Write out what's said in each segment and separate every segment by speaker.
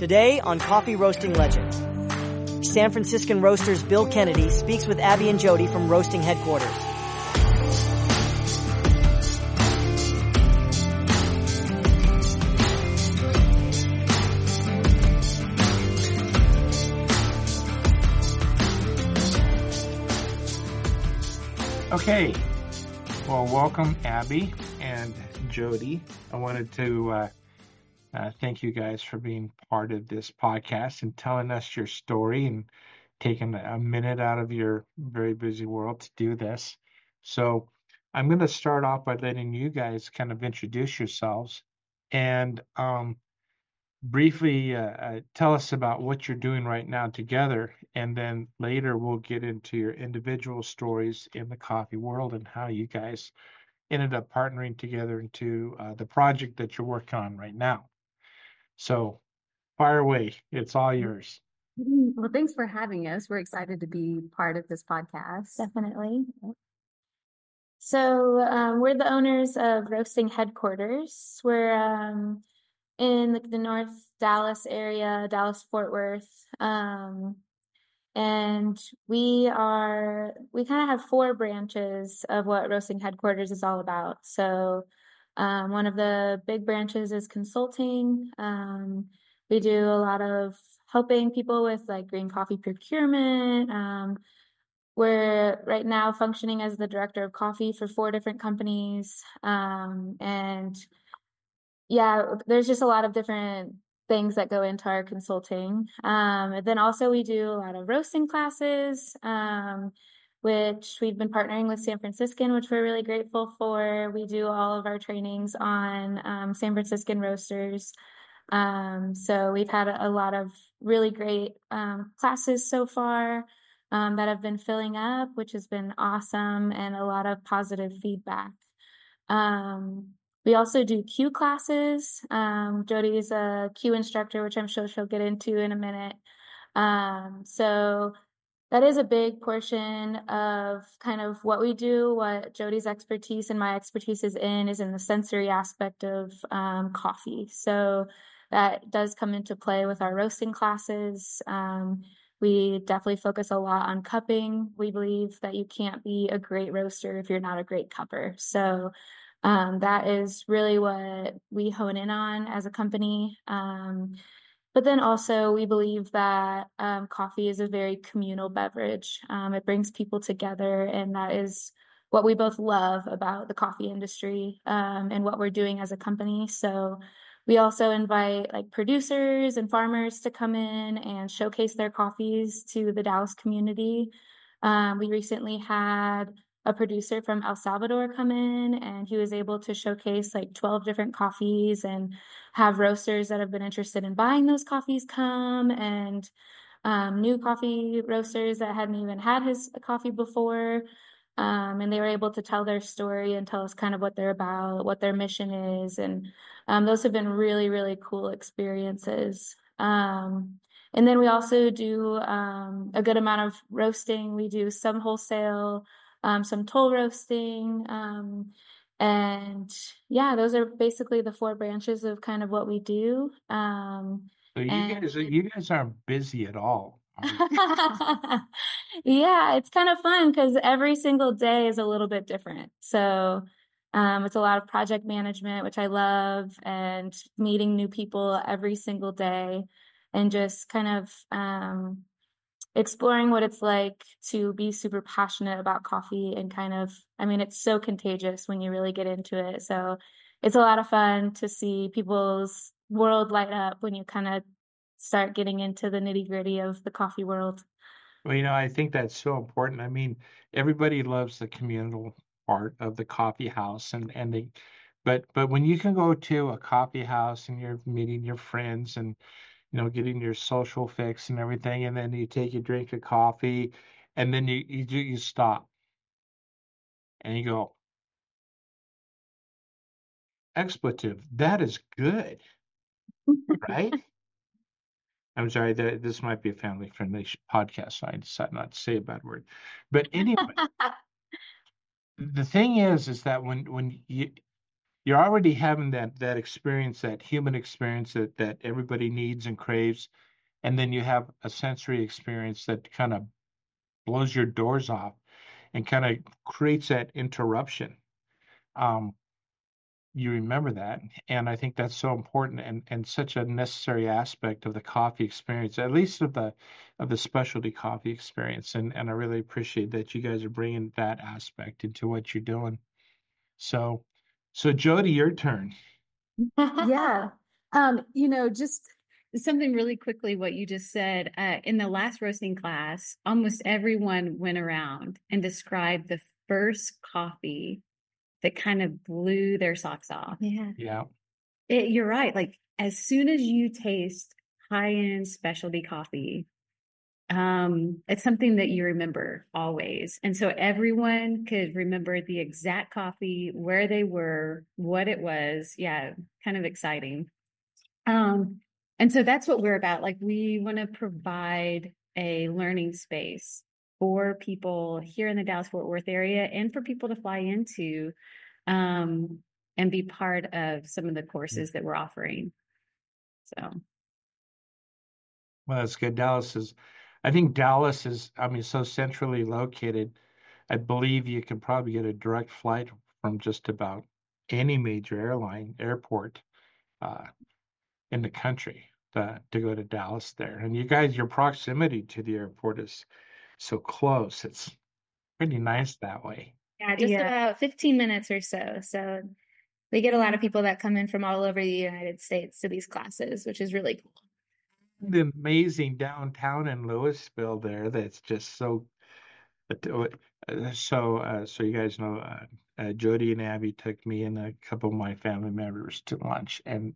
Speaker 1: Today on Coffee Roasting Legends, San Franciscan roasters Bill Kennedy speaks with Abby and Jody from Roasting Headquarters.
Speaker 2: Okay, well, welcome Abby and Jody. I wanted to thank you guys for being part of this podcast and telling us your story and taking a minute out of your very busy world to do this. So I'm going to start off by letting you guys kind of introduce yourselves and briefly tell us about what you're doing right now together, and then later we'll get into your individual stories in the coffee world and how you guys ended up partnering together into the project that you're working on right now. So fire away. It's all yours.
Speaker 3: Well, thanks for having us. We're excited to be part of this podcast.
Speaker 4: Definitely. So we're the owners of Roasting Headquarters. We're in the North Dallas area, Dallas-Fort Worth. And we kind of have 4 branches of what Roasting Headquarters is all about. So one of the big branches is consulting. We do a lot of helping people with like green coffee procurement. We're right now functioning as the director of coffee for 4 different companies. And yeah, there's just a lot of different things that go into our consulting. And then also we do a lot of roasting classes, which we've been partnering with San Franciscan, which we're really grateful for. We do all of our trainings on San Franciscan roasters. So we've had a lot of really great classes so far that have been filling up, which has been awesome, and a lot of positive feedback. We also do Q classes. Jody is a Q instructor, which I'm sure she'll get into in a minute. So that is a big portion of kind of what we do. What Jody's expertise and my expertise is in the sensory aspect of coffee. So that does come into play with our roasting classes. We definitely focus a lot on cupping. We believe that you can't be a great roaster if you're not a great cupper. So that is really what we hone in on as a company. But then also we believe that coffee is a very communal beverage. It brings people together, and that is what we both love about the coffee industry and what we're doing as a company. So we also invite like producers and farmers to come in and showcase their coffees to the Dallas community. We recently had a producer from El Salvador come in, and he was able to showcase like 12 different coffees and have roasters that have been interested in buying those coffees come, and new coffee roasters that hadn't even had his coffee before. And they were able to tell their story and tell us kind of what they're about, what their mission is. And those have been really, really cool experiences. And then we also do a good amount of roasting. We do some wholesale, some toll roasting. And yeah, those are basically the 4 branches of kind of what we do.
Speaker 2: So you guys aren't busy at all.
Speaker 4: Yeah, it's kind of fun because every single day is a little bit different. So it's a lot of project management, which I love, and meeting new people every single day, and just kind of exploring what it's like to be super passionate about coffee, and kind of, I mean, it's so contagious when you really get into it. So it's a lot of fun to see people's world light up when you kind of start getting into the nitty-gritty of the coffee world.
Speaker 2: Well, I think that's so important. I mean, everybody loves the communal part of the coffee house, but when you can go to a coffee house and you're meeting your friends and getting your social fix and everything, and then you take a drink of coffee, and then you stop and you go, expletive, that is good, right? I'm sorry, this might be a family-friendly podcast, so I decided not to say a bad word. But anyway, the thing is that when you're already having that experience, that human experience that everybody needs and craves, and then you have a sensory experience that kind of blows your doors off and kind of creates that interruption. Um, you remember that, and I think that's so important and such a necessary aspect of the coffee experience, at least of the specialty coffee experience. And I really appreciate that you guys are bringing that aspect into what you're doing. So, so Jody, your turn.
Speaker 3: Yeah. Just something really quickly, what you just said, in the last roasting class, almost everyone went around and described the first coffee that kind of blew their socks off.
Speaker 4: Yeah.
Speaker 2: Yeah.
Speaker 3: You're right. Like as soon as you taste high-end specialty coffee, it's something that you remember always. And so everyone could remember the exact coffee, where they were, what it was. Yeah, kind of exciting. And so that's what we're about. Like we want to provide a learning space for people here in the Dallas-Fort Worth area and for people to fly into, and be part of some of the courses that we're offering. So
Speaker 2: Well, that's good. I think Dallas is, I mean, so centrally located. I believe you can probably get a direct flight from just about any major airport uh, in the country to go to Dallas there. And you guys, your proximity to the airport is so close. It's pretty nice that way.
Speaker 4: Yeah, just
Speaker 3: yeah,
Speaker 4: about 15 minutes or so. So we get a lot of people that come in from all over the United States to these classes, which is really cool.
Speaker 2: The amazing downtown in Louisville there. That's just so. So you guys know, Jody and Abby took me and a couple of my family members to lunch, and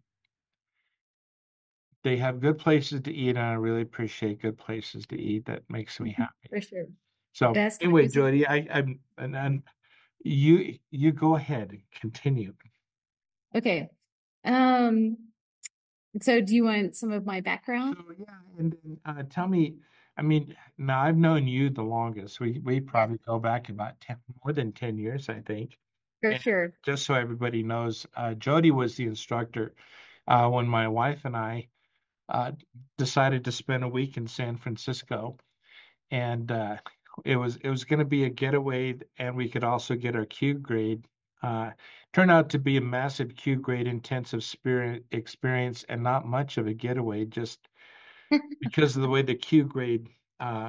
Speaker 2: they have good places to eat, and I really appreciate good places to eat. That makes me happy.
Speaker 3: for sure.
Speaker 2: So
Speaker 3: Best
Speaker 2: anyway,
Speaker 3: tacos.
Speaker 2: Jody, and you go ahead and continue.
Speaker 3: Okay. Um, so do you want some of my background?
Speaker 2: So yeah, and then tell me. I mean, now I've known you the longest. We probably go back about more than 10 years, I think.
Speaker 3: For
Speaker 2: And
Speaker 3: sure.
Speaker 2: just so everybody knows, Jody was the instructor when my wife and I uh, decided to spend a week in San Francisco, and it was going to be a getaway, and we could also get our Q grade. Uh, Turned out to be a massive Q grade intensive spirit experience, and not much of a getaway, just because of the way the Q grade uh,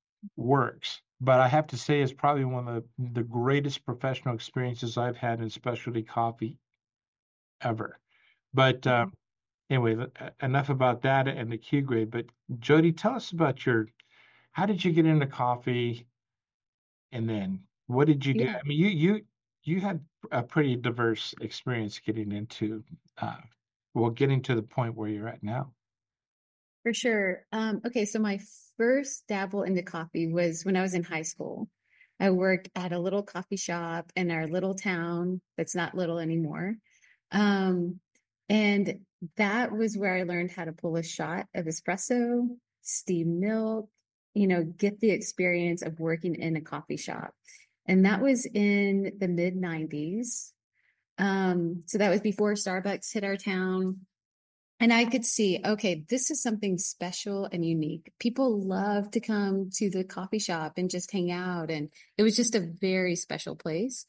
Speaker 2: works. But I have to say, it's probably one of the greatest professional experiences I've had in specialty coffee ever. But anyway, enough about that and the Q grade. But Jody, tell us about how did you get into coffee, and then what did you do?
Speaker 3: Yeah.
Speaker 2: I mean, you had a pretty diverse experience uh, getting to the point where you're at now.
Speaker 3: For sure. Okay, so my first dabble into coffee was when I was in high school. I worked at a little coffee shop in our little town that's not little anymore. Um, and that was where I learned how to pull a shot of espresso, steam milk, get the experience of working in a coffee shop. And that was in the mid 90s. So that was before Starbucks hit our town. And I could see, okay, this is something special and unique. People love to come to the coffee shop and just hang out. And it was just a very special place.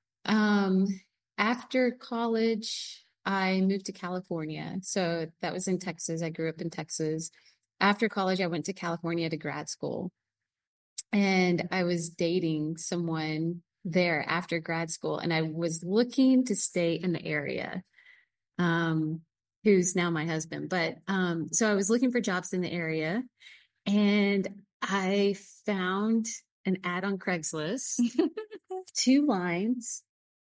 Speaker 3: Um, After college, I moved to California. So that was in Texas. I grew up in Texas. After college, I went to California to grad school. And I was dating someone there after grad school. And I was looking to stay in the area. Who's now my husband. But so I was looking for jobs in the area and I found an ad on Craigslist, 2 lines.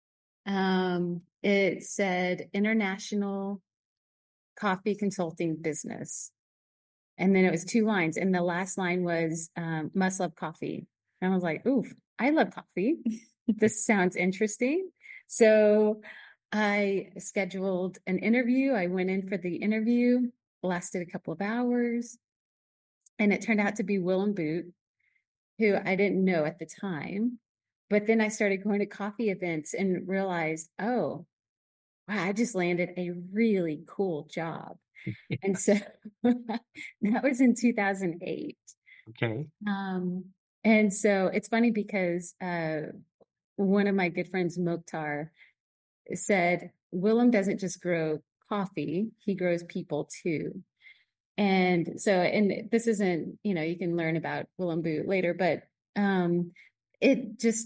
Speaker 3: It said international coffee consulting business. And then it was 2 lines. And the last line was must love coffee. And I was like, oof, I love coffee. This sounds interesting. So I scheduled an interview. I went in for the interview, lasted a couple of hours, and it turned out to be Willem Boot, who I didn't know at the time. But then I started going to coffee events and realized, oh, wow, I just landed a really cool job. And so that was in 2008.
Speaker 2: Okay.
Speaker 3: And so it's funny because one of my good friends, Mokhtar, said, Willem doesn't just grow coffee, he grows people too. And so, and this isn't, you can learn about Willem Boot later, but it just,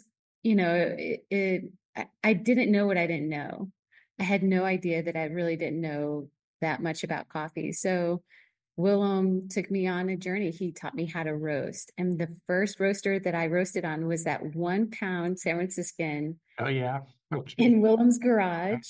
Speaker 3: I didn't know what I didn't know. I had no idea that I really didn't know that much about coffee. So Willem took me on a journey. He taught me how to roast. And the first roaster that I roasted on was that 1 pound San Franciscan
Speaker 2: Oh, yeah. Okay.
Speaker 3: in Willem's garage.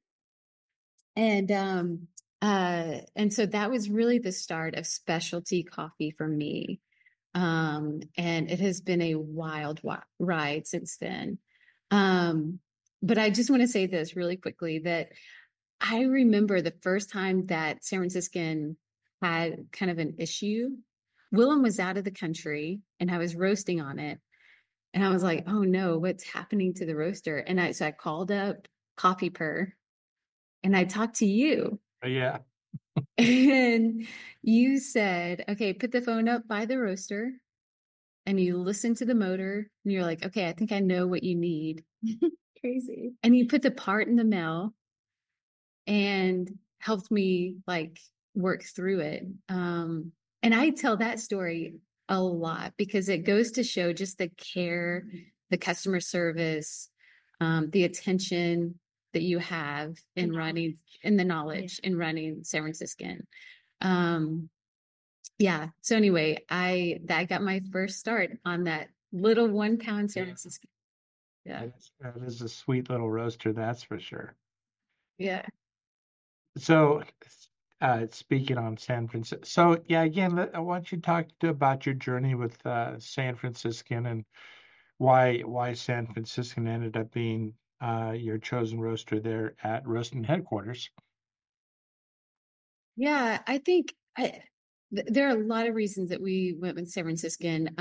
Speaker 3: And so that was really the start of specialty coffee for me. And it has been a wild ride since then. But I just want to say this really quickly, that I remember the first time that San Franciscan had kind of an issue. Willem was out of the country and I was roasting on it. And I was like, oh no, what's happening to the roaster? And so I called up Coffee Purr and I talked to you.
Speaker 2: Yeah.
Speaker 3: And you said, okay, put the phone up by the roaster and you listen to the motor and you're like, okay, I think I know what you need.
Speaker 4: Crazy.
Speaker 3: And you put the part in the mail and helped me like work through it. And I tell that story a lot because it goes to show just the care, the customer service, the attention that you have in running, and the knowledge in running San Franciscan. Yeah. So anyway, I got my first start on that little 1 pound San Franciscan. Yeah.
Speaker 2: That is a sweet little roaster, that's for sure.
Speaker 3: Yeah.
Speaker 2: So, speaking on San Francisco, so yeah, again, I want you to talk about your journey with San Franciscan and why San Franciscan ended up being your chosen roaster there at Roasting Headquarters.
Speaker 3: Yeah, I think there are a lot of reasons that we went with San Franciscan.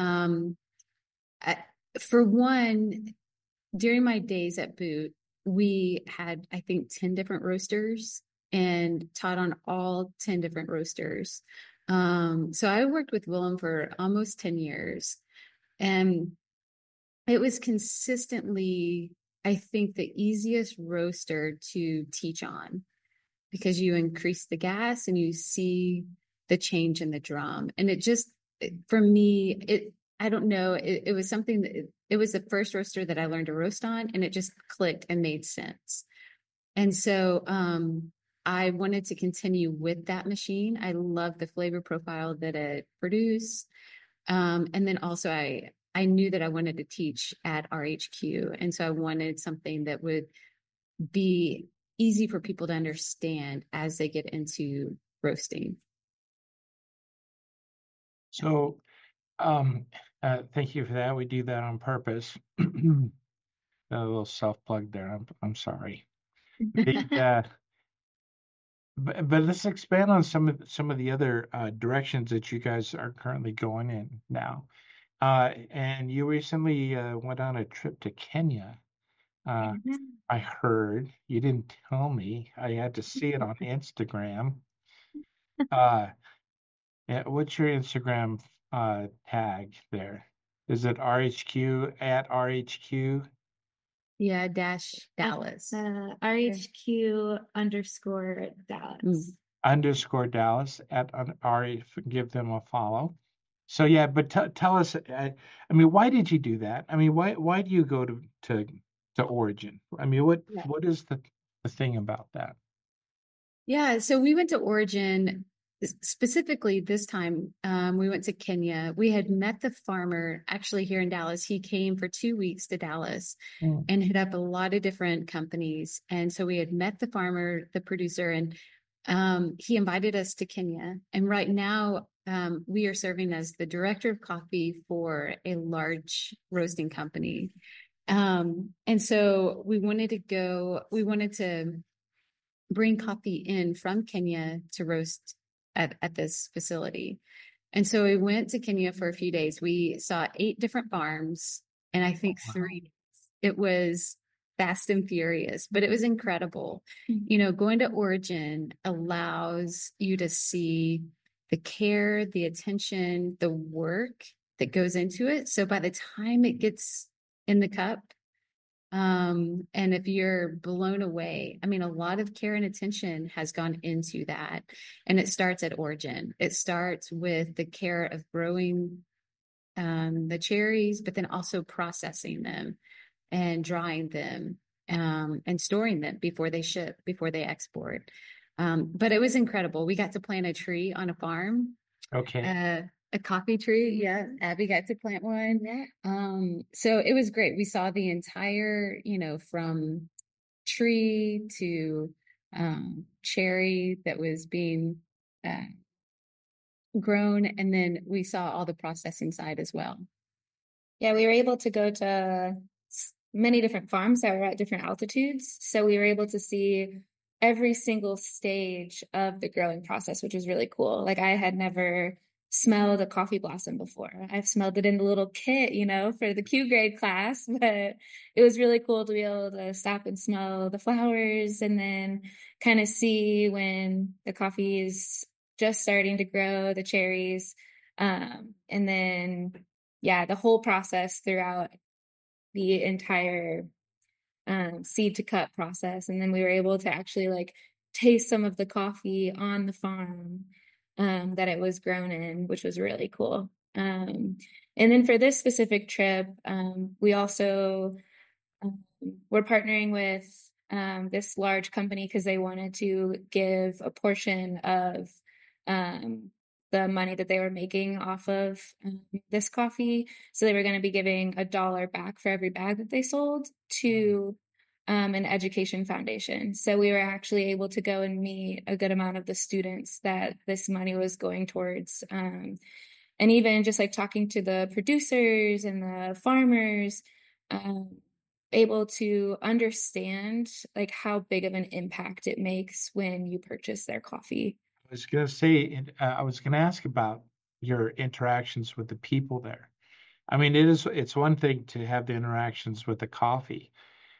Speaker 3: For one, during my days at Boot, we had, I think, 10 different roasters and taught on all 10 different roasters. So I worked with Willem for almost 10 years. And it was consistently, I think, the easiest roaster to teach on because you increase the gas and you see the change in the drum. And it just, for me, I don't know, it was something that, it was the first roaster that I learned to roast on, and it just clicked and made sense. And so I wanted to continue with that machine. I love the flavor profile that it produced. And then also I knew that I wanted to teach at RHQ. And so I wanted something that would be easy for people to understand as they get into roasting.
Speaker 2: So, thank you for that. We do that on purpose. A little self-plug there. I'm sorry. But let's expand on some of the other directions that you guys are currently going in now. And you recently went on a trip to Kenya. I heard, you didn't tell me. I had to see it on Instagram. What's your Instagram tag there? Is it RHQ at RHQ?
Speaker 3: Yeah, dash Dallas.
Speaker 4: RHQ _ Dallas.
Speaker 2: _ Dallas at give them a follow. So yeah, but tell us. I mean, why did you do that? I mean, why do you go to Origin? I mean, what is the thing about that?
Speaker 3: Yeah, so we went to Origin specifically this time. We went to Kenya. We had met the farmer actually here in Dallas. He came for 2 weeks to Dallas and hit up a lot of different companies. And so we had met the farmer, the producer, and he invited us to Kenya. And right now we are serving as the director of coffee for a large roasting company. And so we wanted to bring coffee in from Kenya to roast at this facility. And so we went to Kenya for a few days. We saw 8 different farms, and I think 3. It was fast and furious, but it was incredible. You know, going to Origin allows you to see the care, the attention, the work that goes into it. So by the time it gets in the cup, and if you're blown away, I mean, a lot of care and attention has gone into that. And it starts at Origin. It starts with the care of growing the cherries, but then also processing them and drying them and storing them before they ship, before they export. But it was incredible. We got to plant a tree on a farm.
Speaker 2: Okay.
Speaker 3: A coffee tree. Yeah. Abby got to plant one. So it was great. We saw the entire, you know, from tree to cherry that was being grown. And then we saw all the processing side as well.
Speaker 4: Yeah, we were able to go to many different farms that were at different altitudes. So we were able to see every single stage of the growing process, which was really cool. Like I had never smelled a coffee blossom before. I've smelled it in the little kit, you know, for the Q grade class, but it was really cool to be able to stop and smell the flowers and then kind of see when the coffee is just starting to grow, the cherries, and then, yeah, the whole process throughout the entire seed to cup process. And then we were able to actually like taste some of the coffee on the farm that it was grown in, which was really cool. And then for this specific trip, we also we're partnering with this large company because they wanted to give a portion of the money that they were making off of this coffee. So they were going to be giving $1 back for every bag that they sold to an education foundation. So we were actually able to go and meet a good amount of the students that this money was going towards. And even just like talking to the producers and the farmers, able to understand like how big of an impact it makes when you purchase their coffee.
Speaker 2: I was going to say, I was going to ask about your interactions with the people there. I mean, it's one thing to have the interactions with the coffee,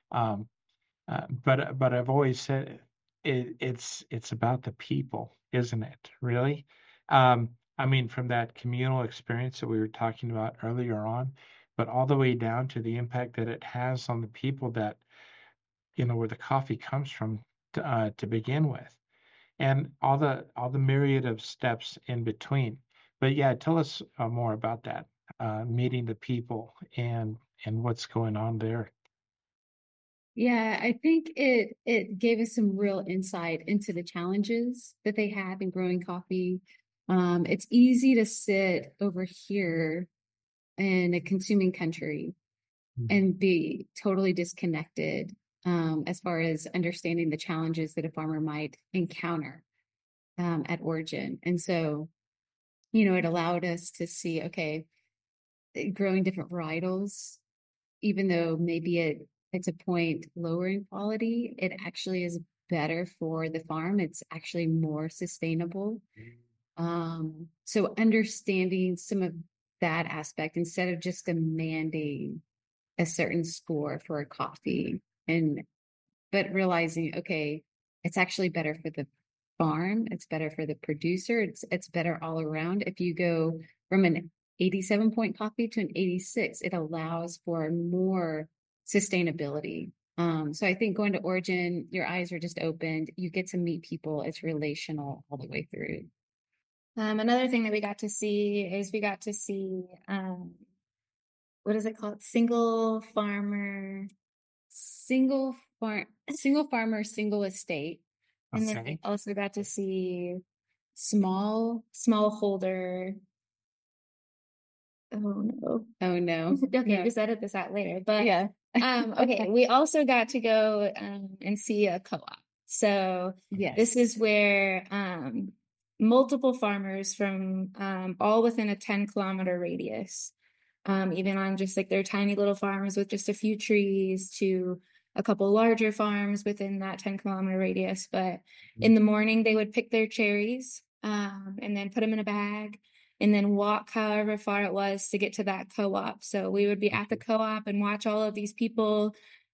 Speaker 2: but I've always said it's about the people, isn't it? Really? I mean, from that communal experience that we were talking about earlier on, but all the way down to the impact that it has on the people that, you know, where the coffee comes from to begin with, and all the myriad of steps in between. But yeah, tell us more about that, meeting the people and what's going on there.
Speaker 3: Yeah, I think it gave us some real insight into the challenges that they have in growing coffee. It's easy to sit over here in a consuming country and be totally disconnected as far as understanding the challenges that a farmer might encounter at Origin. And so, you know, it allowed us to see, okay, growing different varietals, even though maybe it's a point lower in quality, it actually is better for the farm. It's actually more sustainable. So understanding some of that aspect instead of just demanding a certain score for a coffee but realizing, okay, it's actually better for the farm. It's better for the producer. It's better all around. If you go from an 87 point coffee to an 86, it allows for more sustainability. So I think going to Origin, your eyes are just opened. You get to meet people. It's relational all the way through.
Speaker 4: Another thing that we got to see is what is it called? Single farmer,
Speaker 3: single estate.
Speaker 4: And then we also got to see small holder. Oh no. Okay, just edit this out later. But
Speaker 3: yeah.
Speaker 4: Okay, we also got to go and see a co-op. So
Speaker 3: yes,
Speaker 4: this is where multiple farmers from all within a 10-kilometer radius, even on just like their tiny little farms with just a few trees to a couple larger farms within that 10-kilometer radius. But in the morning, they would pick their cherries and then put them in a bag and then walk however far it was to get to that co-op. So we would be at the co-op and watch all of these people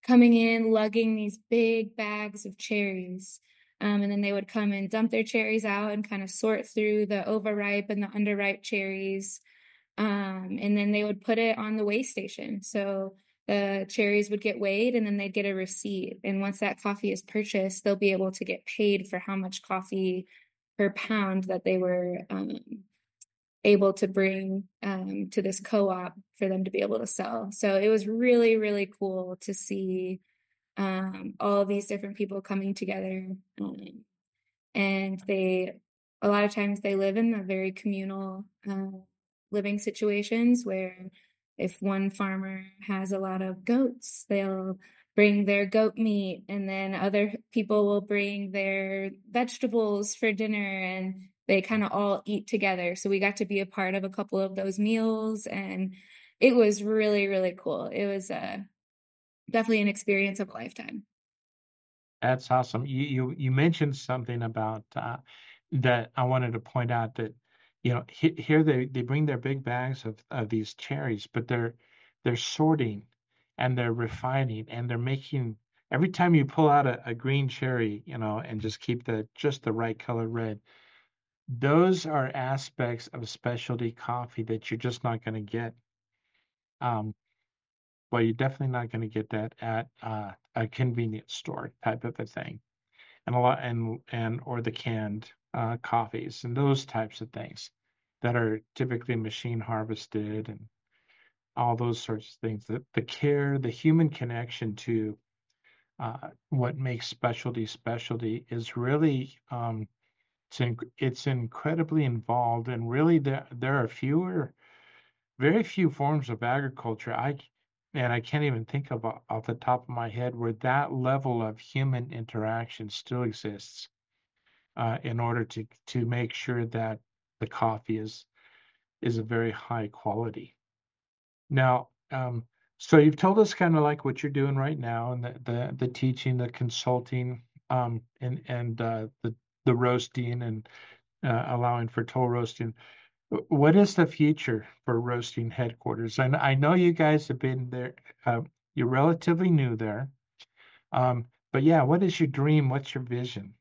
Speaker 4: coming in, lugging these big bags of cherries. And then they would come and dump their cherries out and kind of sort through the overripe and the underripe cherries. And then they would put it on the weigh station. So the cherries would get weighed and then they'd get a receipt. And once that coffee is purchased, they'll be able to get paid for how much coffee per pound that they were able to bring to this co-op for them to be able to sell. So it was really, really cool to see all of these different people coming together. And a lot of times they live in the very communal living situations where if one farmer has a lot of goats, they'll bring their goat meat, and then other people will bring their vegetables for dinner, and they kind of all eat together. So we got to be a part of a couple of those meals, and it was really, really cool. It was definitely an experience of a lifetime.
Speaker 2: That's awesome. You mentioned something about that I wanted to point out that, here they bring their big bags of these cherries, but they're sorting and they're refining and they're making, every time you pull out a green cherry, and just keep just the right color red, those are aspects of specialty coffee that you're just not going to get. Well, you're definitely not going to get that at a convenience store type of a thing, and or the canned coffees and those types of things that are typically machine harvested and all those sorts of things. The care, the human connection to what makes specialty is really it's incredibly involved, and really there are very few forms of agriculture I can't even think of off the top of my head where that level of human interaction still exists in order to make sure that the coffee is a very high quality. Now, so you've told us kind of like what you're doing right now, and the teaching, the consulting, and the roasting, and allowing for toll roasting. What is the future for Roasting Headquarters? And I know you guys have been there. You're relatively new there. But yeah, what is your dream? What's your vision?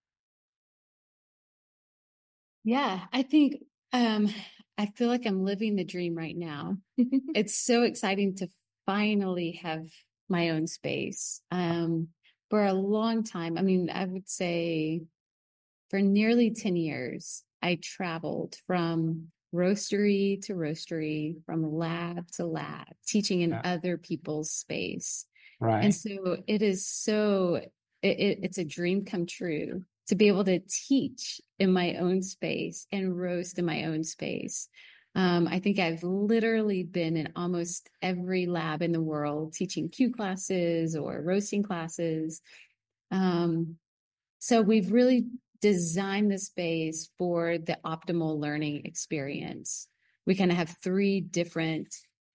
Speaker 3: Yeah, I think I feel like I'm living the dream right now. It's so exciting to finally have my own space. For a long time, I mean, I would say for nearly 10 years, I traveled from roastery to roastery, from lab to lab, teaching in other people's space.
Speaker 2: Right.
Speaker 3: And so it's a dream come true to be able to teach in my own space and roast in my own space. I think I've literally been in almost every lab in the world teaching Q classes or roasting classes. So we've really designed the space for the optimal learning experience. We kind of have three different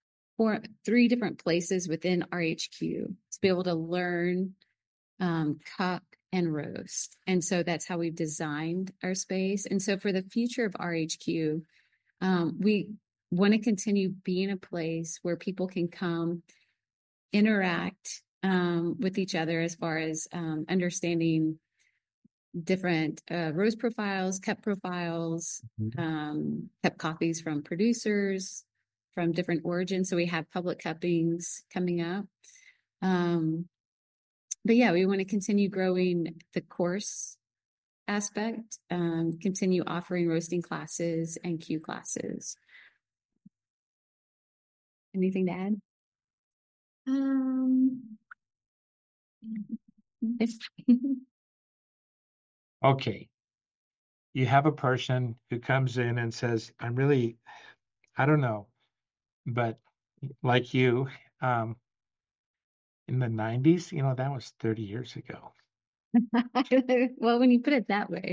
Speaker 3: places within RHQ to be able to learn, cup, and roast. And so that's how we've designed our space. And so for the future of RHQ, we want to continue being a place where people can come, interact with each other as far as understanding different roast profiles, cup profiles, cup coffees from producers from different origins. So we have public cuppings coming up. But yeah, we want to continue growing the course aspect, continue offering roasting classes and Q classes. Anything to add?
Speaker 2: Okay. You have a person who comes in and says, I don't know, but like you, in the 90s, that was 30 years ago.
Speaker 3: Well, when you put it that way.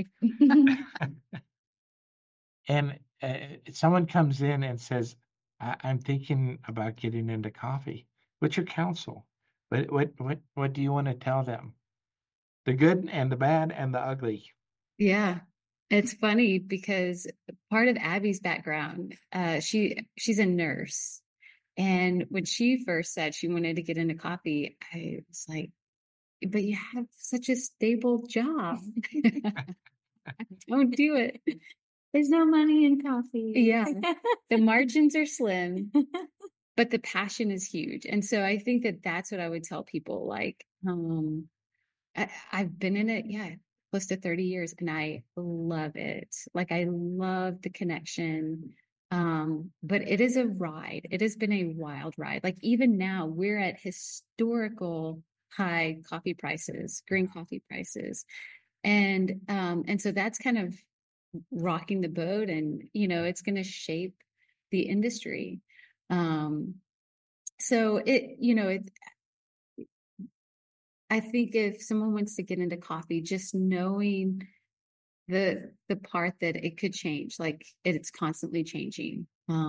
Speaker 2: And someone comes in and says, I'm thinking about getting into coffee. What's your counsel? What do you want to tell them? The good and the bad and the ugly.
Speaker 3: Yeah. It's funny because part of Abby's background, she's a nurse. And when she first said she wanted to get into coffee, I was like, but you have such a stable job. Don't do it.
Speaker 4: There's no money in coffee.
Speaker 3: Yeah. The margins are slim, but the passion is huge. And so I think that that's what I would tell people. Like, I've been in it, yeah, close to 30 years, and I love it. Like, I love the connection. But it is a ride. It has been a wild ride. Like, even now, we're at historical high coffee prices, green coffee prices. And so that's kind of rocking the boat, and, it's going to shape the industry. So I think if someone wants to get into coffee, just knowing the part that it could change, like it's constantly changing.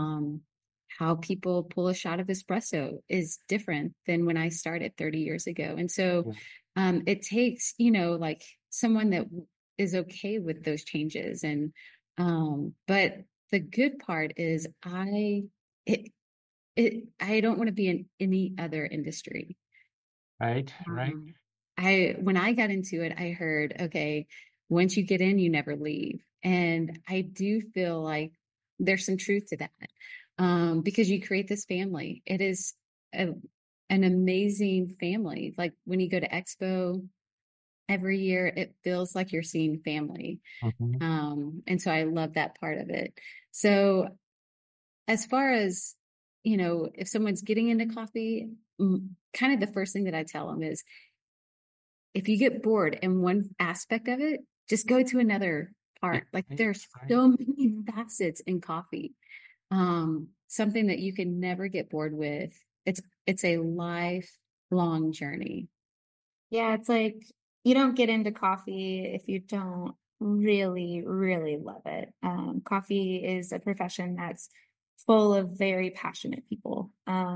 Speaker 3: How people pull a shot of espresso is different than when I started 30 years ago. And so it takes, like someone that is okay with those changes. And but the good part is I don't want to be in any other industry.
Speaker 2: Right.
Speaker 3: When I got into it, I heard, okay, once you get in, you never leave. And I do feel like there's some truth to that, because you create this family. It is an amazing family. Like when you go to Expo every year, it feels like you're seeing family. And so I love that part of it. So as far as, if someone's getting into coffee, kind of the first thing that I tell them is, if you get bored in one aspect of it, just go to another part. Like there's so many facets in coffee. Something that you can never get bored with. It's a lifelong journey.
Speaker 4: Yeah, it's like you don't get into coffee if you don't really, really love it. Coffee is a profession that's full of very passionate people.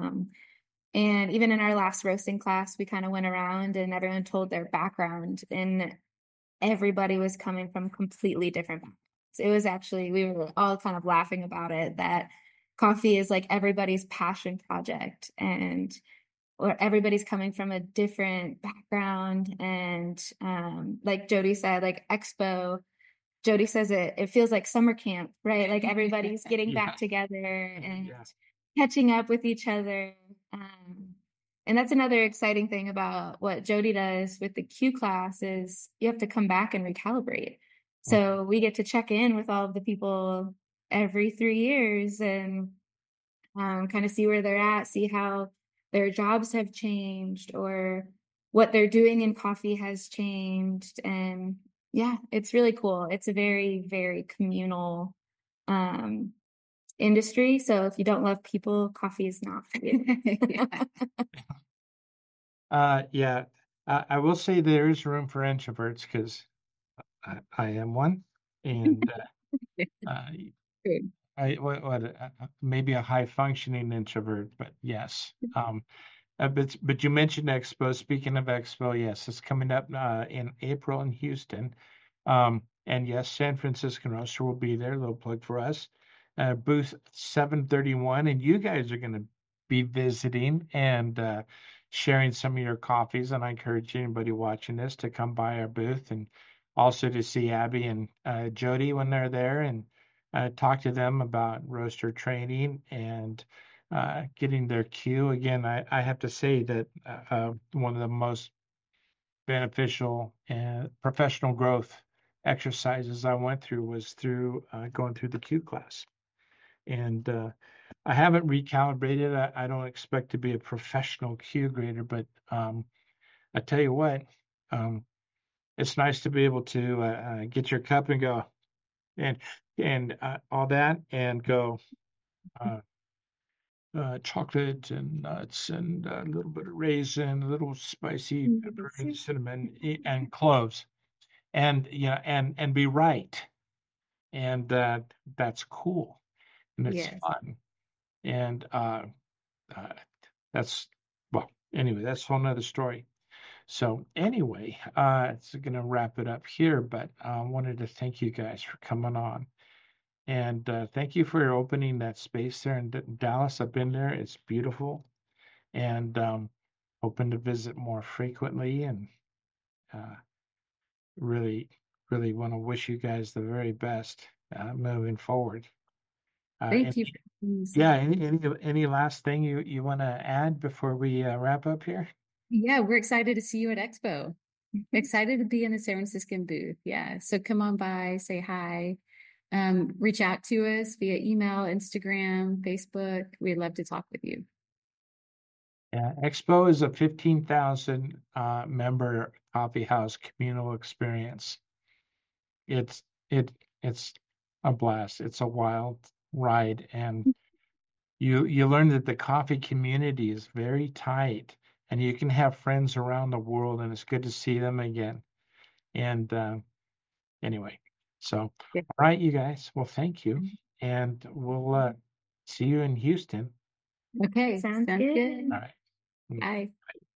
Speaker 4: And even in our last roasting class, we kind of went around and everyone told their background, and everybody was coming from completely different backgrounds. It was actually, we were all kind of laughing about it, that coffee is like everybody's passion project, or everybody's coming from a different background. And like Jody said, like Expo, Jody says it feels like summer camp, right? Like everybody's getting back together and catching up with each other. And that's another exciting thing about what Jody does with the Q class is you have to come back and recalibrate. So we get to check in with all of the people every 3 years and kind of see where they're at, see how their jobs have changed or what they're doing in coffee has changed. And yeah, it's really cool. It's a very, very communal industry. So if you don't love people, coffee is not for you.
Speaker 2: I will say there is room for introverts because I am one, and maybe a high functioning introvert, but yes. But you mentioned Expo. Speaking of Expo, yes, it's coming up in April in Houston. And yes, San Francisco Roaster will be there. Little plug for us. Booth 731, and you guys are going to be visiting and sharing some of your coffees. And I encourage anybody watching this to come by our booth and also to see Abby and Jody when they're there and talk to them about roaster training and getting their Q. Again, I have to say that one of the most beneficial and professional growth exercises I went through was through going through the Q class. And I haven't recalibrated. I don't expect to be a professional Q grader, but I tell you what, it's nice to be able to get your cup and go and all that and go chocolate and nuts and a little bit of raisin, a little spicy pepper and cinnamon and cloves, and and be right, and that's cool and it's fun, and that's well anyway that's a whole nother story. So anyway, it's going to wrap it up here, but I wanted to thank you guys for coming on. And thank you for opening that space there in Dallas. I've been there. It's beautiful. And hoping to visit more frequently, and uh, really, really want to wish you guys the very best moving forward.
Speaker 3: Thank you.
Speaker 2: Yeah, any last thing you want to add before we wrap up here?
Speaker 3: Yeah, we're excited to see you at Expo. Excited to be in the San Franciscan booth. Yeah, so come on by, say hi, reach out to us via email, Instagram, Facebook. We'd love to talk with you.
Speaker 2: Yeah, Expo is a 15,000 member coffee house communal experience. It's a blast. It's a wild ride, and you learn that the coffee community is very tight, and you can have friends around the world, and it's good to see them again. And anyway, so
Speaker 3: Yeah.
Speaker 2: all right, you guys. Well, thank you, and we'll see you in Houston.
Speaker 3: Okay,
Speaker 4: Sounds
Speaker 3: sounds
Speaker 4: good.
Speaker 3: good.
Speaker 2: All right.
Speaker 3: Bye.